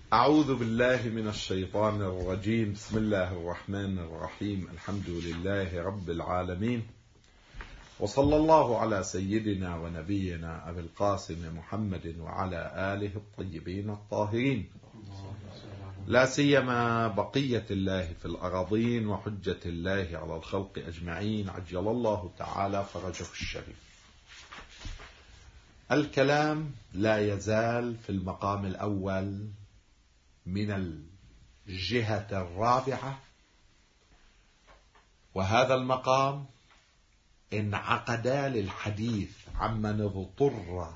أعوذ بالله من الشيطان الرجيم. بسم الله الرحمن الرحيم. الحمد لله رب العالمين، وصلى الله على سيدنا ونبينا أبي القاسم محمد وعلى آله الطيبين الطاهرين، لا سيما بقية الله في الأراضين وحجة الله على الخلق أجمعين، عجل الله تعالى فرجه الشريف. الكلام لا يزال في المقام الأول من الجهة الرابعة، وهذا المقام انعقد للحديث عمن اضطر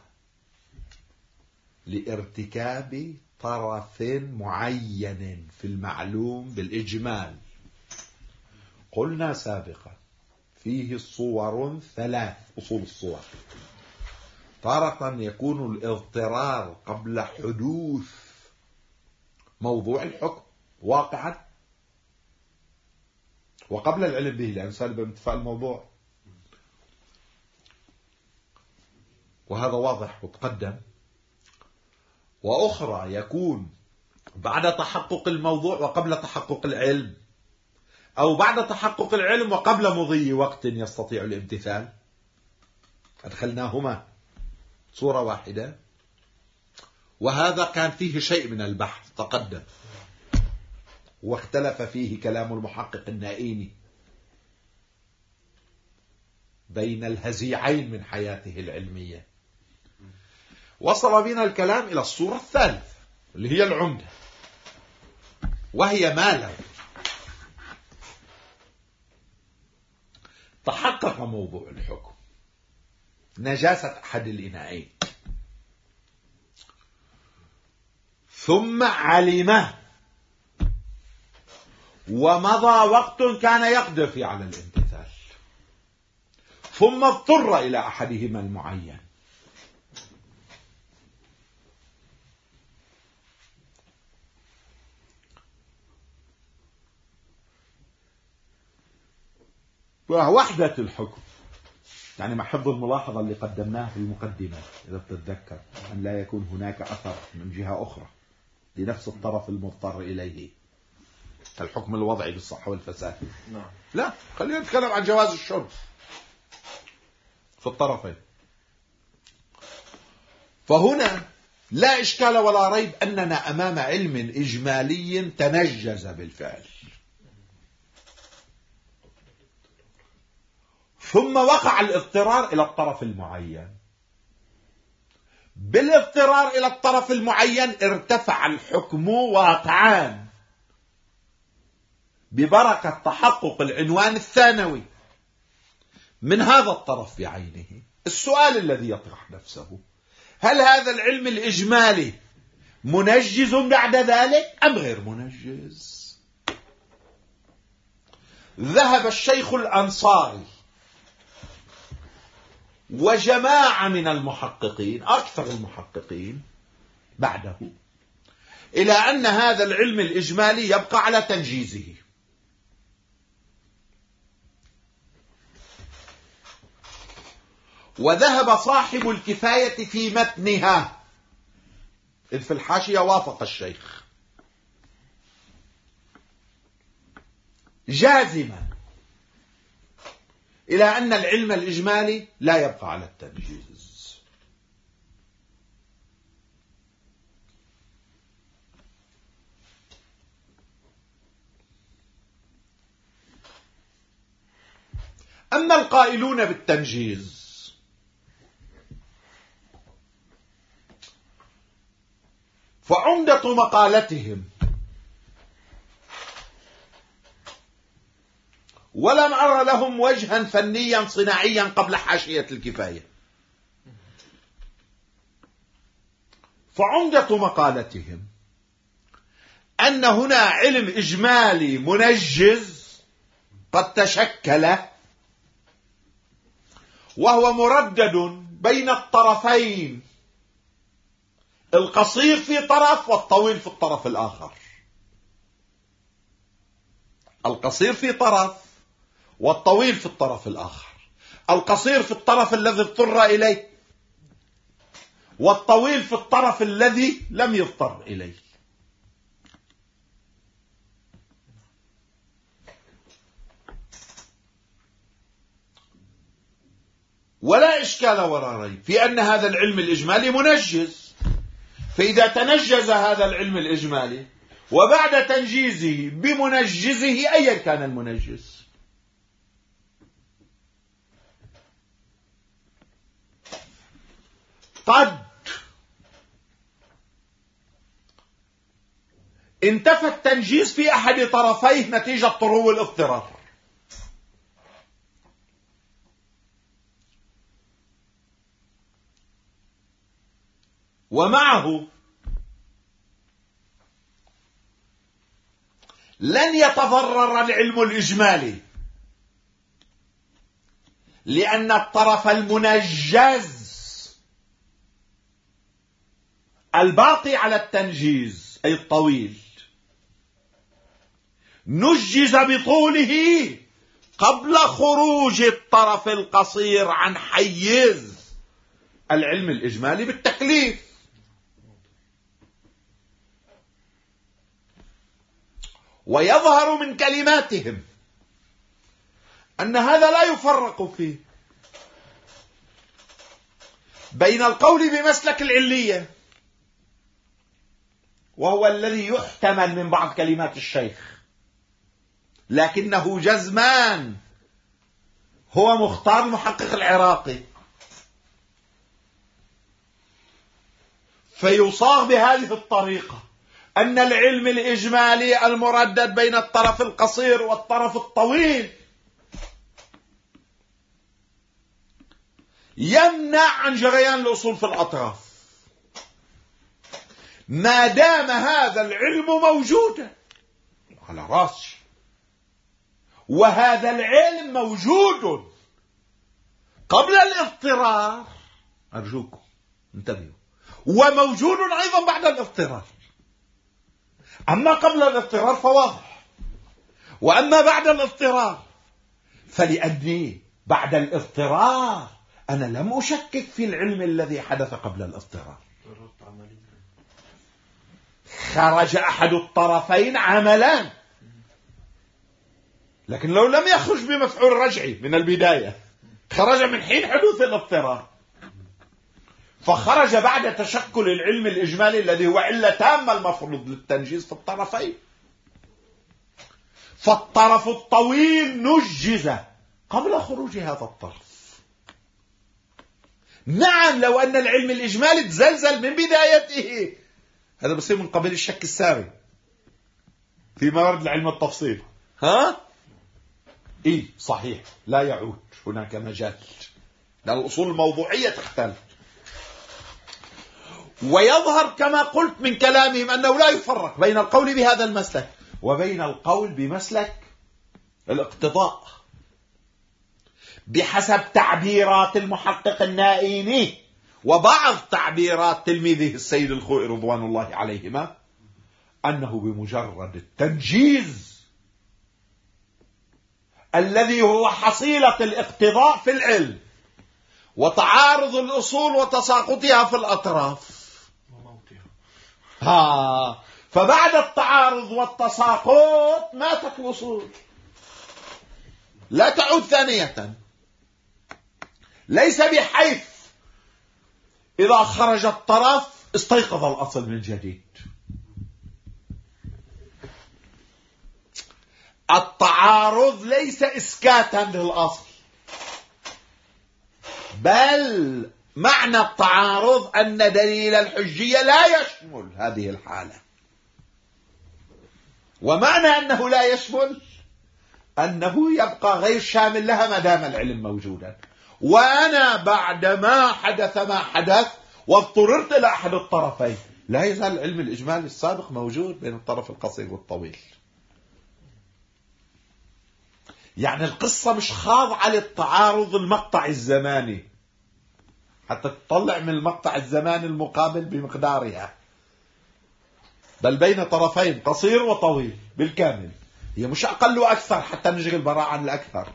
لارتكاب طرف معين في المعلوم بالإجمال. قلنا سابقا فيه صور ثلاث، أصول الصور. تارة يكون الاضطرار قبل حدوث موضوع الحكم واقعا وقبل العلم به، لأن سالب انتفاء الموضوع، وهذا واضح وتقدم. وأخرى يكون بعد تحقق الموضوع وقبل تحقق العلم، أو بعد تحقق العلم وقبل مضي وقت يستطيع الامتثال. أدخلناهما صورة واحدة، وهذا كان فيه شيء من البحث تقدم، واختلف فيه كلام المحقق النائيني بين الهزيعين من حياته العلمية. وصل بنا الكلام إلى الصورة الثالثة اللي هي العمدة، وهي ما لو تحقق موضوع الحكم، نجاسة أحد الإناءين، ثم علمه ومضى وقت كان يقدر فيه على الامتثال، ثم اضطر إلى أحدهما المعين، ووحدة الحكم. يعني مع حفظ الملاحظة اللي قدمناها في المقدمة إذا تتذكر، أن لا يكون هناك أثر من جهة أخرى لنفس الطرف المضطر إليه، الحكم الوضعي بالصحة والفساد. لا، خلينا نتكلم عن جواز الشرب في الطرفين. فهنا لا إشكال ولا ريب أننا أمام علم إجمالي تنجز بالفعل، ثم وقع الاضطرار إلى الطرف المعين. بالاضطرار إلى الطرف المعين ارتفع الحكم واقعان ببركة تحقق العنوان الثانوي من هذا الطرف بعينه. السؤال الذي يطرح نفسه: هل هذا العلم الإجمالي منجز بعد ذلك أم غير منجز؟ ذهب الشيخ الأنصاري وجماعة من المحققين، أكثر المحققين بعده، إلى أن هذا العلم الإجمالي يبقى على تنجيزه. وذهب صاحب الكفاية في متنها، إذ في الحاشية وافق الشيخ جازما إلى أن العلم الإجمالي لا يبقى على التنجيز. أما القائلون بالتنجيز فعمدة مقالتهم، ولم أرى لهم وجها فنيا صناعيا قبل حاشية الكفاية، فعمدة مقالتهم أن هنا علم إجمالي منجز قد تشكل، وهو مردد بين الطرفين، القصير في طرف والطويل في الطرف الآخر. القصير في طرف والطويل في الطرف الآخر. القصير في الطرف الذي اضطر إليه، والطويل في الطرف الذي لم يضطر إليه. ولا إشكال ولا ريب في أن هذا العلم الإجمالي منجز. فإذا تنجز هذا العلم الإجمالي وبعد تنجيزه بمنجزه أيا كان المنجز، قد انتفى التنجيز في أحد طرفيه نتيجة طرو الاضطرار، ومعه لن يتضرر العلم الإجمالي، لأن الطرف المنجز الباقي على التنجيز أي الطويل نجز بطوله قبل خروج الطرف القصير عن حيز العلم الإجمالي بالتكليف. ويظهر من كلماتهم أن هذا لا يفرق فيه بين القول بمسلك العلية، وهو الذي يحتمل من بعض كلمات الشيخ، لكنه جزمان هو مختار المحقق العراقي، فيصاغ بهذه الطريقة أن العلم الإجمالي المردد بين الطرف القصير والطرف الطويل يمنع عن جريان الأصول في الأطراف ما دام هذا العلم موجودا على راسي، وهذا العلم موجود قبل الاضطرار، أرجوكم انتبهوا، وموجود أيضا بعد الاضطرار. أما قبل الاضطرار فواضح، وأما بعد الاضطرار فلأني بعد الاضطرار أنا لم أشكك في العلم الذي حدث قبل الاضطرار، خرج أحد الطرفين عملان، لكن لو لم يخرج بمفعول رجعي من البداية، خرج من حين حدوث الاضطرار، فخرج بعد تشكل العلم الإجمالي الذي هو علة تامة المفروض للتنجيز في الطرفين. فالطرف الطويل نجز قبل خروج هذا الطرف. نعم، لو أن العلم الإجمالي تزلزل من بدايته، هذا بصير من قبيل الشك الساري في موارد العلم التفصيل. إيه صحيح، لا يعود هناك مجال، لأن الأصول الموضوعية تختلف. ويظهر كما قلت من كلامهم أنه لا يفرق بين القول بهذا المسلك وبين القول بمسلك الاقتضاء بحسب تعبيرات المحقق النائيني وبعض تعبيرات تلميذه السيد الخوئي رضوان الله عليهما، أنه بمجرد التنجيز الذي هو حصيلة الاقتضاء في العلم وتعارض الأصول وتساقطها في الأطراف، فبعد التعارض والتساقط ماتت الأصول، لا تعود ثانية. ليس بحيث إذا خرج الطرف استيقظ الأصل من جديد. التعارض ليس إسكاتا للأصل، بل معنى التعارض أن دليل الحجية لا يشمل هذه الحالة، ومعنى أنه لا يشمل أنه يبقى غير شامل لها ما دام العلم موجودا. وأنا بعدما حدث ما حدث واضطررت إلى أحد الطرفين، لا يزال العلم الإجمالي السابق موجود بين الطرف القصير والطويل. يعني القصة مش خاضعة للتعارض المقطع الزماني حتى تطلع من المقطع الزماني المقابل بمقدارها، بل بين طرفين قصير وطويل بالكامل، هي مش أقل وأكثر حتى نجري البراءة عن الأكثر،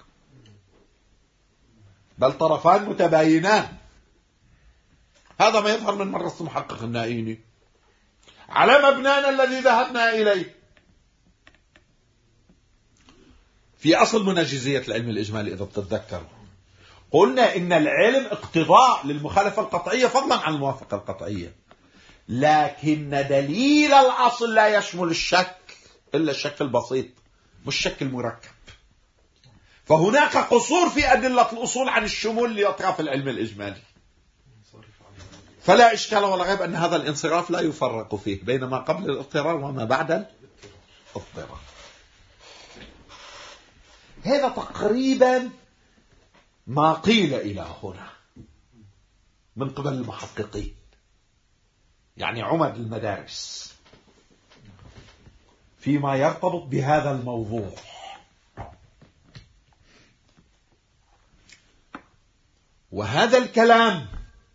بل طرفان متباينان. هذا ما يظهر من مرة المحقق النائيني على مبنانا الذي ذهبنا إليه في أصل منجزية العلم الإجمالي. إذا تتذكروا قلنا إن العلم اقتضاء للمخالفة القطعية فضلا عن الموافقة القطعية، لكن دليل الأصل لا يشمل الشك إلا الشك البسيط مش الشك المركب. فهناك قصور في أدلة الأصول عن الشمول لأطراف العلم الإجمالي، فلا إشكال ولا غيب أن هذا الانصراف لا يفرق فيه بين ما قبل الاضطرار وما بعد الاضطرار. هذا تقريبا ما قيل إلى هنا من قبل المحققين، يعني عمد المدارس، فيما يرتبط بهذا الموضوع. وهذا الكلام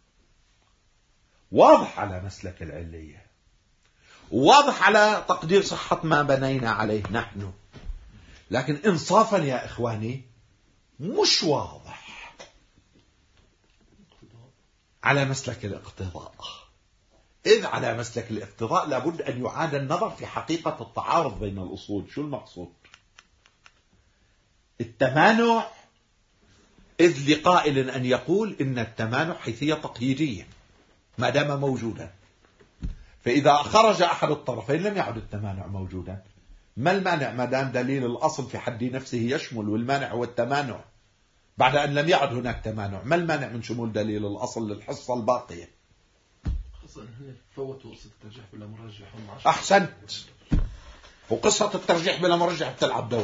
واضح على مسلك العلية، واضح على تقدير صحة ما بنينا عليه نحن، لكن إنصافا يا إخواني مش واضح على مسلك الاقتضاء. إذ على مسلك الاقتضاء لابد أن يعاد النظر في حقيقة التعارض بين الأصول. شو المقصود؟ التمانع، إذ لقائل أن يقول إن التمانع حيثية تقييدية ما دام موجودا، فإذا خرج أحد الطرفين لم يعد التمانع موجودا. ما المانع ما دام دليل الأصل في حد نفسه يشمل، والمانع هو التمانع بعد أن لم يعد هناك تمانع؟ ما المانع من شمول دليل الأصل للحصة الباقية؟ فوتوا قصة الترجيح بلا مرجح. أحسنت، وقصة الترجيح بلا مرجح بتلعب دور.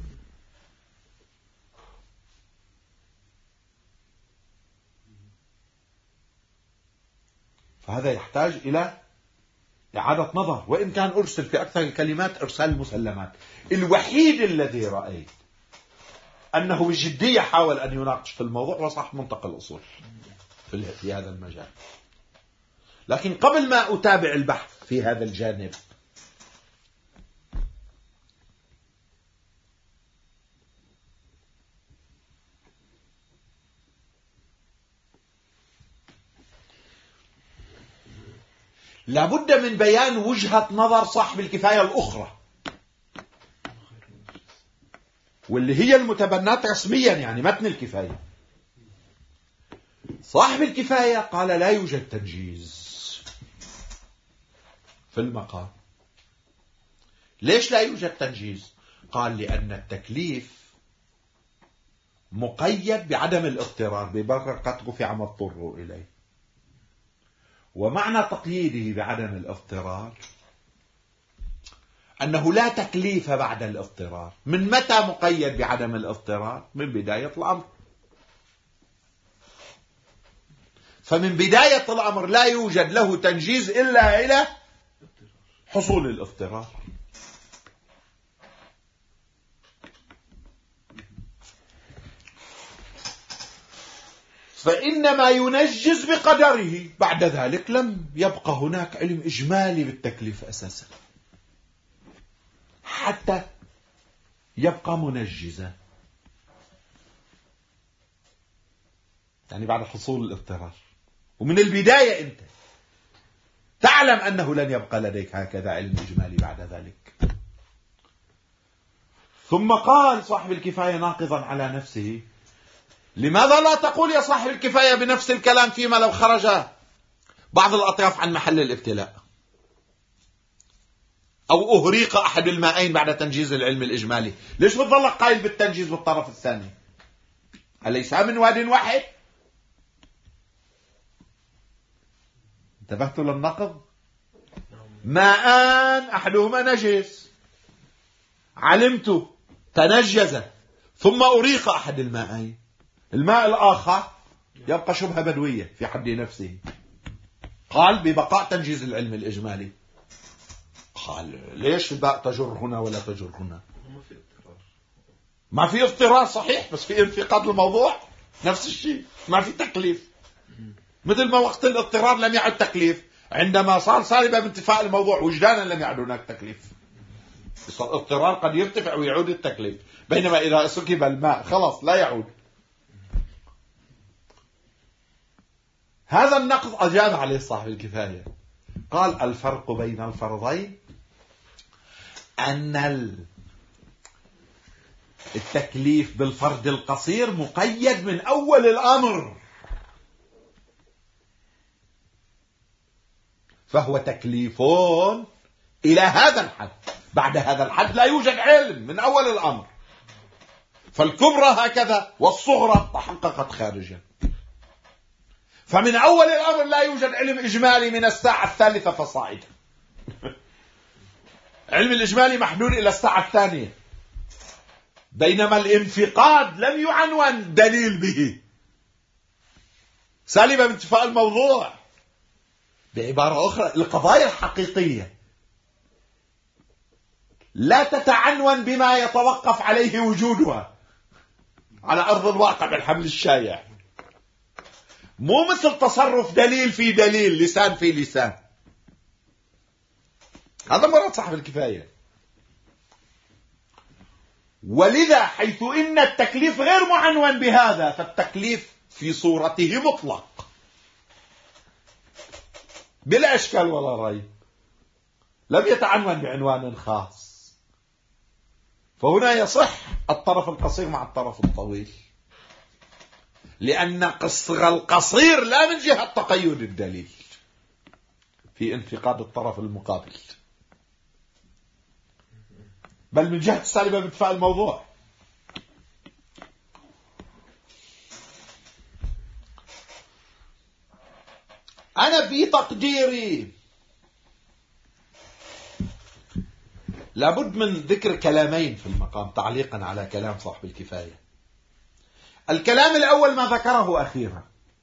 فهذا يحتاج إلى إعادة نظر، وإن كان أرسل في أكثر الكلمات إرسال المسلمات. الوحيد الذي رأيت أنه بجدية حاول أن يناقش في الموضوع وصاحب منطق الأصول في هذا المجال. لكن قبل ما أتابع البحث في هذا الجانب، لابد من بيان وجهة نظر صاحب الكفاية الأخرى، واللي هي المتبنات رسميا، يعني متن الكفاية. صاحب الكفاية قال لا يوجد تنجيز في المقام. ليش لا يوجد تنجيز؟ قال لأن التكليف مقيد بعدم الاضطرار، ببرر قد رفع ما اضطروا إليه. ومعنى تقييده بعدم الاضطرار أنه لا تكليف بعد الاضطرار. من متى مقيد بعدم الاضطرار؟ من بداية الأمر. فمن بداية الأمر لا يوجد له تنجيز إلا إلى حصول الاضطرار. فإنما ينجز بقدره، بعد ذلك لم يبقى هناك علم إجمالي بالتكليف أساسا حتى يبقى منجزا، يعني بعد حصول الاضطرار. ومن البداية أنت تعلم أنه لن يبقى لديك هكذا علم إجمالي بعد ذلك. ثم قال صاحب الكفاية ناقضا على نفسه: لماذا لا تقول يا صاحب الكفاية بنفس الكلام فيما لو خرج بعض الأطراف عن محل الابتلاء، أو أهريق أحد المائين بعد تنجيز العلم الإجمالي؟ ليش بتظلك قائل بالتنجيز بالطرف الثاني؟ أليس من واد واحد؟ انتبهتوا للنقض؟ ماءان أحدهما نجس، علمت تنجز، ثم أريق أحد المائين، الماء الآخر يبقى شبهة بدوية في حد نفسه. قال ببقاء تنجيز العلم الإجمالي. قال ليش الباء تجر هنا ولا تجر هنا؟ ما في اضطرار صحيح، بس في انفقاد الموضوع نفس الشيء، ما في تكليف. مثل ما وقت الاضطرار لم يعد تكليف، عندما صار سالبا بانتفاء الموضوع وجدانا لم يعد هناك تكليف. الاضطرار قد يرتفع ويعود التكليف، بينما إذا سكب الماء خلاص لا يعود. هذا النقض أجاب عليه صاحب الكفاية، قال الفرق بين الفرضين أن التكليف بالفرد القصير مقيد من أول الأمر، فهو تكليف إلى هذا الحد. بعد هذا الحد لا يوجد علم من أول الأمر، فالكبرى هكذا والصغرى تحققت خارجا. فمن أول الأمر لا يوجد علم إجمالي من الساعة الثالثة فصاعدا. علم الإجمالي محدود إلى الساعة الثانية، بينما الانفقاد لم يعنون دليل به، سالبة من اتفاق الموضوع. بعبارة أخرى، القضايا الحقيقية لا تتعنون بما يتوقف عليه وجودها على أرض الواقع بالحمل الشائع، مو مثل تصرف دليل في دليل، لسان في لسان. هذا مراد صاحب الكفاية. ولذا حيث إن التكليف غير معنون بهذا، فالتكليف في صورته مطلق بلا إشكال ولا ريب، لم يتعنون بعنوان خاص. فهنا يصح الطرف القصير مع الطرف الطويل، لأن قصر القصير لا من جهة تقيد الدليل في انفقاد الطرف المقابل، بل من جهة السالبة باتفاق الموضوع. أنا في تقديري لابد من ذكر كلامين في المقام تعليقا على كلام صاحب الكفاية. الكلام الأول ما ذكره أخيرا،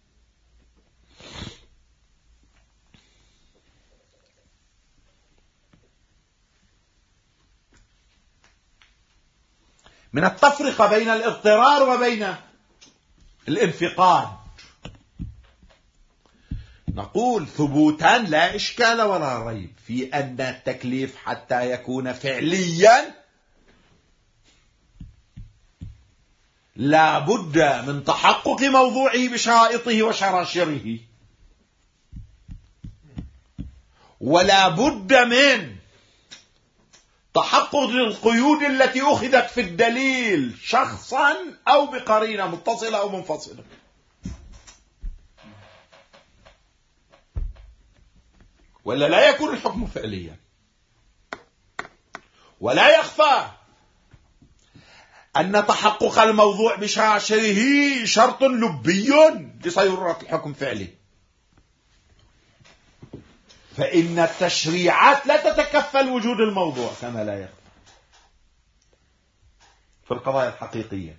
من التفرقة بين الاضطرار وبين الانفقاد. نقول ثبوتا لا إشكال ولا ريب في أن التكليف حتى يكون فعليا لا بد من تحقق موضوعه بشرائطه وشراشره، ولا بد من تحقق القيود التي أخذت في الدليل شخصا أو بقرينة متصلة أو منفصلة. ولا لا يكون الحكم فعليا. ولا يخفى أن تحقق الموضوع بشراشره شرط لبي لصيرورة الحكم فعلي، فإن التشريعات لا تتكفل وجود الموضوع كما لا يخفى في القضايا الحقيقية.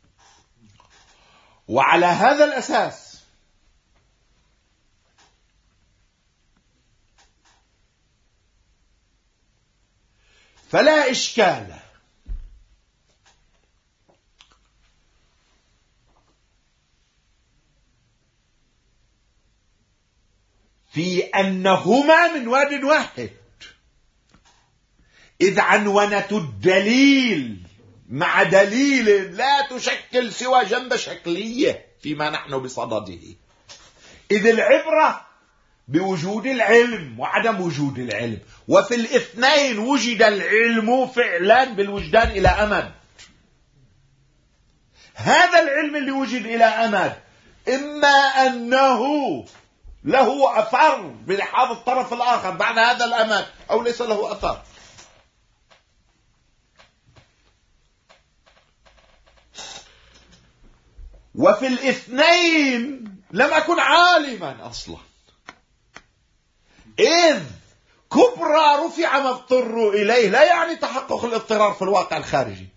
وعلى هذا الأساس فلا إشكال في أنهما من واد واحد، إذ عنونة الدليل مع دليل لا تشكل سوى جنب شكلية فيما نحن بصدده، إذ العبرة بوجود العلم وعدم وجود العلم، وفي الاثنين وجد العلم فعلا بالوجدان إلى أمد. هذا العلم اللي وجد إلى أمد إما أنه له أثر بلحاظ الطرف الآخر بعد هذا الأمد أو ليس له أثر. وفي الاثنين لم أكن عالما أصلا، إذ كبرى رفع ما اضطروا إليه لا يعني تحقق الاضطرار في الواقع الخارجي.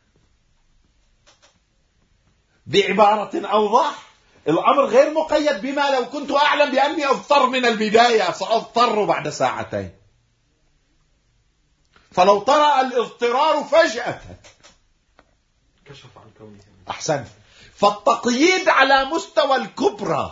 بعبارة أوضح، الأمر غير مقيد بما لو كنت أعلم بأني أضطر من البداية سأضطر بعد ساعتين، فلو طرأ الاضطرار فجأة كشف عن كونه. أحسن. فالتقييد على مستوى الكبرى،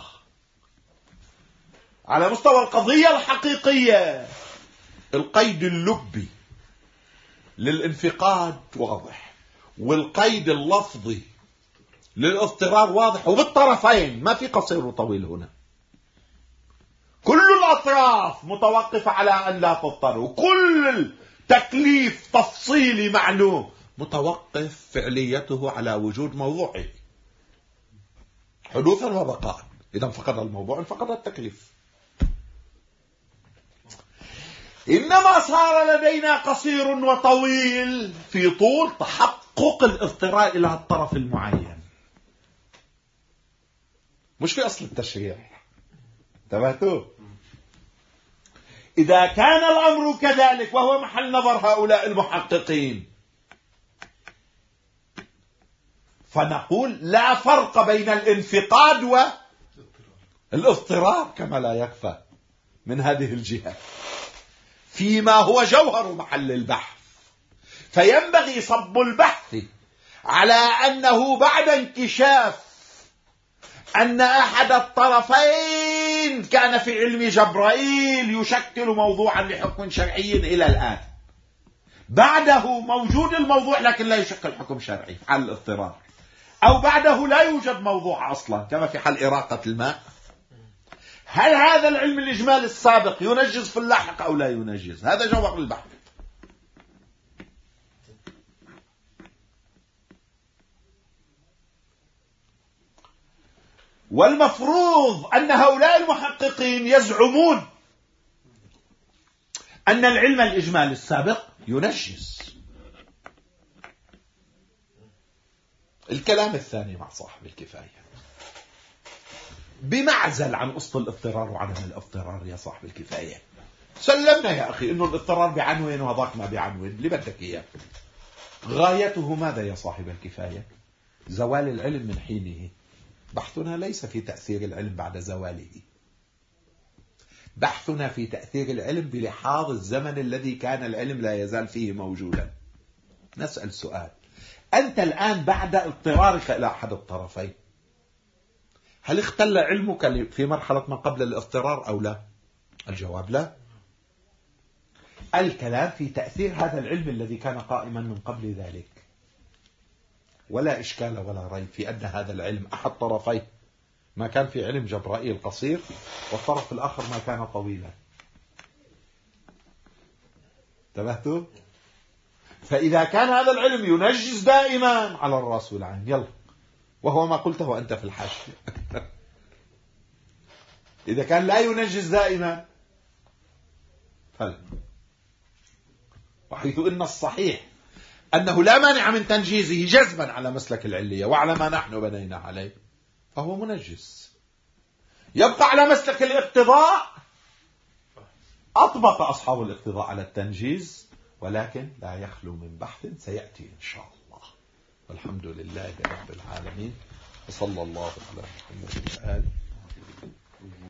على مستوى القضية الحقيقية، القيد اللبي للانفقاد واضح، والقيد اللفظي للاضطرار واضح، وبالطرفين ما في قصير وطويل هنا. كل الأطراف متوقفة على أن لا تضطر، وكل التكليف تفصيلي معلوم متوقف فعليته على وجود موضوعه حدوثا وبقاء. إذا فقد الموضوع فقد التكليف. إنما صار لدينا قصير وطويل في طول تحقق الاضطرار إلى الطرف المعين، مش في أصل التشريع. انتبهتوا؟ إذا كان الأمر كذلك وهو محل نظر هؤلاء المحققين، فنقول لا فرق بين الانفقاد والاضطرار كما لا يخفى من هذه الجهة فيما هو جوهر محل البحث. فينبغي صب البحث على أنه بعد انكشاف أن أحد الطرفين كان في علم جبرائيل يشكل موضوعا لحكم شرعي إلى الآن، بعده موجود الموضوع لكن لا يشكل حكم شرعي في حال الاضطرار، أو بعده لا يوجد موضوع أصلا كما في حال إراقة الماء، هل هذا العلم الإجمالي السابق ينجز في اللاحق أو لا ينجز؟ هذا جوهر البحث. والمفروض أن هؤلاء المحققين يزعمون أن العلم الإجمالي السابق ينجز. الكلام الثاني مع صاحب الكفاية بمعزل عن أصل الاضطرار وعدم الاضطرار. يا صاحب الكفاية سلمنا يا أخي إنه الاضطرار بعنوان وهذاك ما بعنوان، اللي بدك إياه. غايته ماذا يا صاحب الكفاية؟ زوال العلم من حينه. بحثنا ليس في تأثير العلم بعد زواله، بحثنا في تأثير العلم بلحاظ الزمن الذي كان العلم لا يزال فيه موجودا. نسأل سؤال: أنت الآن بعد اضطرارك إلى أحد الطرفين، هل اختل علمك في مرحلة ما قبل الاضطرار أو لا؟ الجواب لا. الكلام في تأثير هذا العلم الذي كان قائما من قبل ذلك. ولا إشكال ولا ريب في أن هذا العلم أحد طرفيه ما كان في علم جبرائيل قصير، والطرف الآخر ما كان طويلا. انتبهتوا؟ فإذا كان هذا العلم ينجز دائما على الرأس والعين، يلا، وهو ما قلته أنت في الحاشية. إذا كان لا ينجز دائما فلا. وحيث إن الصحيح أنه لا مانع من تنجيزه جزما على مسلك العلية وعلى ما نحن بنينا عليه، فهو منجز. يبقى على مسلك الاقتضاء، أطبق أصحاب الاقتضاء على التنجيز، ولكن لا يخلو من بحث سيأتي إن شاء الله. والحمد لله رب العالمين، وصلى الله على محمد وآله.